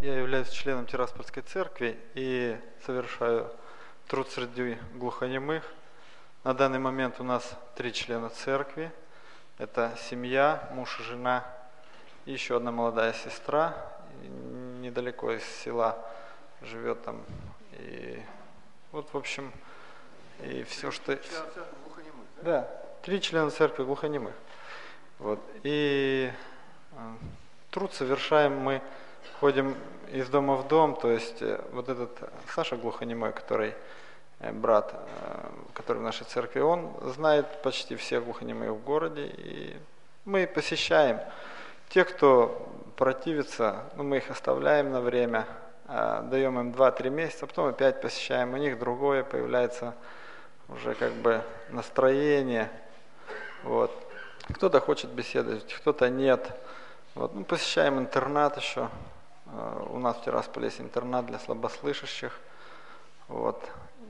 Я являюсь членом Тираспольской церкви и совершаю труд среди глухонемых. На данный момент у нас 3 члена церкви. Это семья, муж и жена, и еще одна молодая сестра, недалеко из села живет там. И вот, в общем, и все, что... Да, 3 члена церкви глухонемых. Вот. И труд совершаем мы, ходим из дома в дом, то есть вот этот Саша глухонемой, который брат, который в нашей церкви, он знает почти всех глухонемых в городе, и мы посещаем. Те, кто противится, мы их оставляем на время, даем им 2-3 месяца, потом опять посещаем, у них другое появляется уже как бы настроение. Вот. Кто-то хочет беседовать, кто-то нет. Вот. Посещаем интернат еще. У нас в Тирасполе есть интернат для слабослышащих. Вот.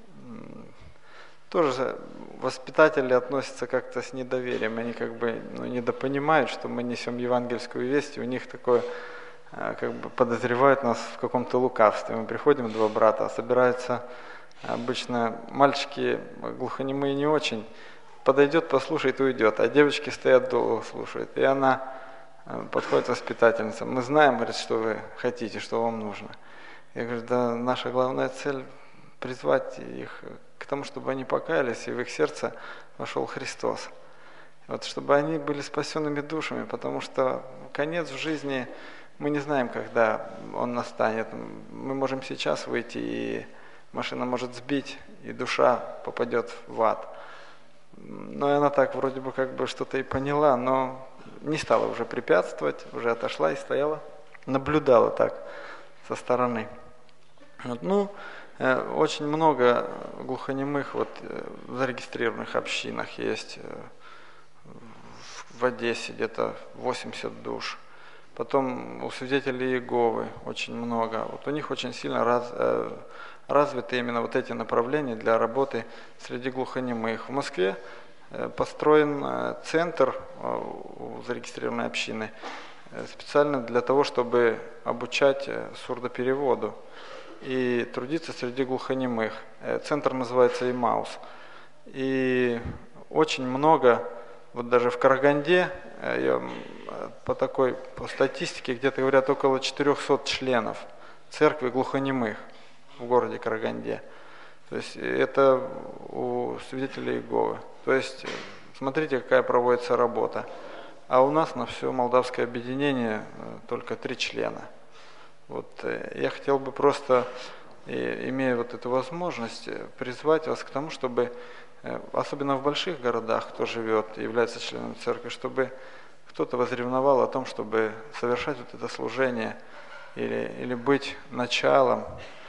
Тоже воспитатели относятся как-то с недоверием. Они как бы недопонимают, что мы несем евангельскую весть, и у них такое, как бы подозревают нас в каком-то лукавстве. Мы приходим, 2 брата, собираются обычно мальчики глухонемые не очень. Подойдет, послушает и уйдет, а девочки стоят долго слушают. И она подходит воспитательница. Мы знаем, говорит, что вы хотите, что вам нужно. Я говорю, да, наша главная цель призвать их к тому, чтобы они покаялись, и в их сердце вошел Христос. Вот, чтобы они были спасенными душами, потому что конец в жизни мы не знаем, когда он настанет. Мы можем сейчас выйти, и машина может сбить, и душа попадет в ад. Но она так вроде бы как бы что-то и поняла, но не стала уже препятствовать, уже отошла и стояла, наблюдала так со стороны. Вот, очень много глухонемых вот в зарегистрированных общинах есть. В Одессе где-то 80 душ. Потом у свидетелей Иеговы очень много. Вот у них очень сильно развиты именно вот эти направления для работы среди глухонемых. В Москве построен центр у зарегистрированной общины специально для того, чтобы обучать сурдопереводу и трудиться среди глухонемых. Центр называется Имаус. И очень много, вот даже в Караганде, по статистике, где-то говорят около 400 членов церкви глухонемых в городе Караганде. То есть это у свидетелей Иеговы. То есть смотрите, какая проводится работа. А у нас на все молдавское объединение только 3 члена. Вот, я хотел бы просто, имея вот эту возможность, призвать вас к тому, чтобы, особенно в больших городах, кто живет, является членом церкви, чтобы кто-то возревновал о том, чтобы совершать вот это служение или быть началом,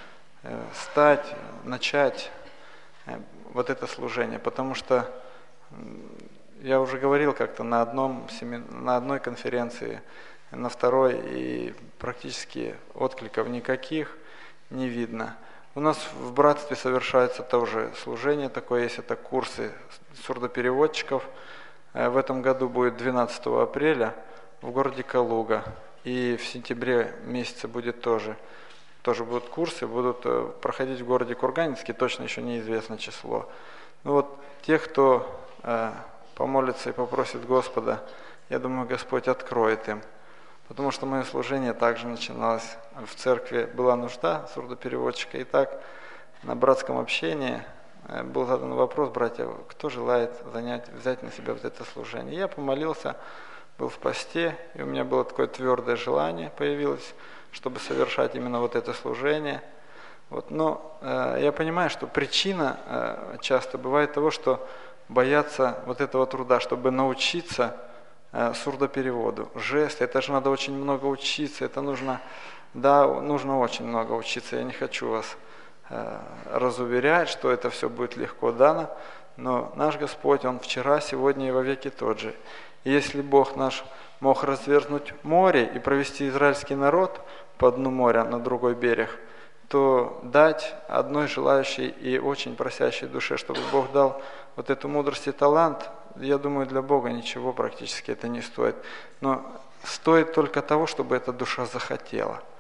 начать вот это служение. Потому что я уже говорил как-то на одной конференции, на второй, и практически откликов никаких не видно. У нас в братстве совершается тоже служение такое есть, это курсы сурдопереводчиков. В этом году будет 12 апреля в городе Калуга, и в сентябре месяце будет тоже будут курсы, будут проходить в городе Курганинске, точно еще неизвестно число. Вот те, кто помолится и попросит Господа, я думаю, Господь откроет им. Потому что мое служение также начиналось в церкви, была нужда сурдопереводчика, и так на братском общении был задан вопрос: братья, кто желает взять на себя вот это служение? Я помолился, был в посте, и у меня было такое твердое желание появилось, чтобы совершать именно вот это служение. Вот. Но я понимаю, что причина часто бывает того, что боятся вот этого труда, чтобы научиться сурдопереводу. Жест, это же надо очень много учиться, это нужно очень много учиться. Я не хочу вас разуверять, что это все будет легко дано, но наш Господь, Он вчера, сегодня и во веки тот же. И если Бог наш мог развернуть море и провести израильский народ по дну моря на другой берег, то дать одной желающей и очень просящей душе, чтобы Бог дал вот эту мудрость и талант, я думаю, для Бога ничего практически это не стоит. Но стоит только того, чтобы эта душа захотела.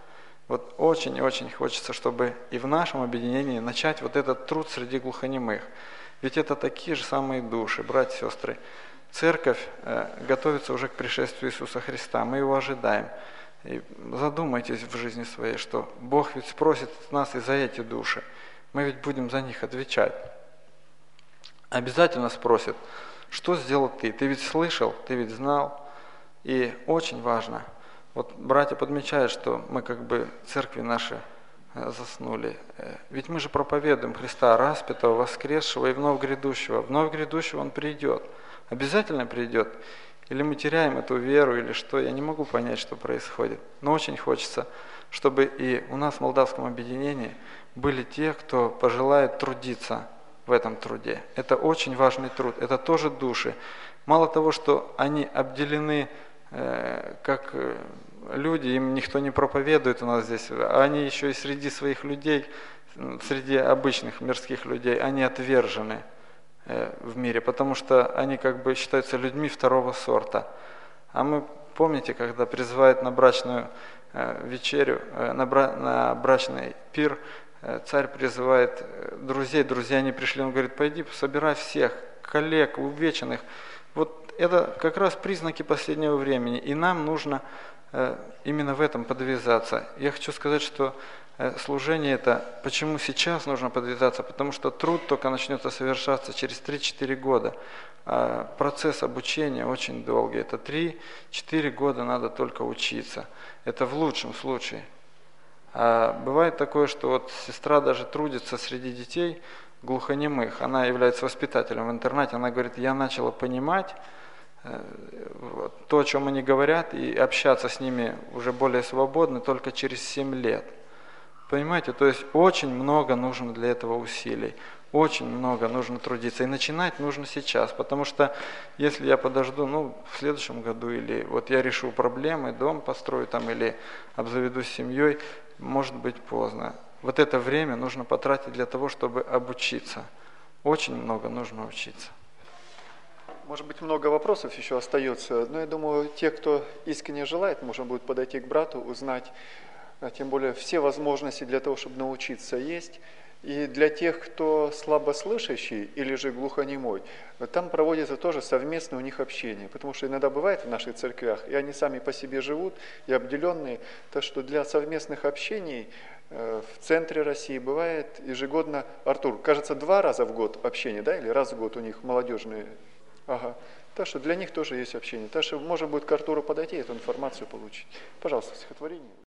Вот очень-очень хочется, чтобы и в нашем объединении начать вот этот труд среди глухонемых. Ведь это такие же самые души, братья и сестры. Церковь готовится уже к пришествию Иисуса Христа, мы его ожидаем. И задумайтесь в жизни своей, что Бог ведь спросит нас и за эти души. Мы ведь будем за них отвечать. Обязательно спросит, что сделал ты? Ты ведь слышал, ты ведь знал. И очень важно, вот братья подмечают, что мы как бы церкви наши заснули. Ведь мы же проповедуем Христа распятого, воскресшего и вновь грядущего. Вновь грядущего Он придет. Обязательно придет. Или мы теряем эту веру, или что, я не могу понять, что происходит. Но очень хочется, чтобы и у нас в молдавском объединении были те, кто пожелает трудиться в этом труде. Это очень важный труд, это тоже души. Мало того, что они обделены как люди, им никто не проповедует у нас здесь, а они еще и среди своих людей, среди обычных мирских людей, они отвержены в мире, потому что они как бы считаются людьми второго сорта. А мы, помните, когда призывают на брачную вечерю, на брачный пир, царь призывает друзей, друзья не пришли, он говорит, пойди собирай всех, коллег, увеченных. Вот это как раз признаки последнего времени, и нам нужно именно в этом подвязаться. Я хочу сказать, что служение это, почему сейчас нужно подвязаться, потому что труд только начнется совершаться через 3-4 года. А процесс обучения очень долгий, это 3-4 года надо только учиться, это в лучшем случае. А бывает такое, что вот сестра даже трудится среди детей глухонемых, она является воспитателем в интернате, она говорит, я начала понимать то, о чем они говорят, и общаться с ними уже более свободно только через 7 лет. Понимаете, то есть очень много нужно для этого усилий, очень много нужно трудиться. И начинать нужно сейчас, потому что если я подожду, в следующем году, или вот я решу проблемы, дом построю там, или обзаведусь семьей, может быть поздно. Вот это время нужно потратить для того, чтобы обучиться. Очень много нужно учиться. Может быть, много вопросов еще остается, но я думаю, те, кто искренне желает, можно будет подойти к брату, узнать, тем более все возможности для того, чтобы научиться есть. И для тех, кто слабослышащий или же глухонемой, там проводится тоже совместное у них общение, потому что иногда бывает в наших церквях, и они сами по себе живут, и обделенные, так что для совместных общений в центре России бывает ежегодно, Артур, кажется, 2 раза в год общение, да, или раз в год у них молодежные. Ага. Так что для них тоже есть общение. Так что можно будет к Артуру подойти и эту информацию получить. Пожалуйста, стихотворение.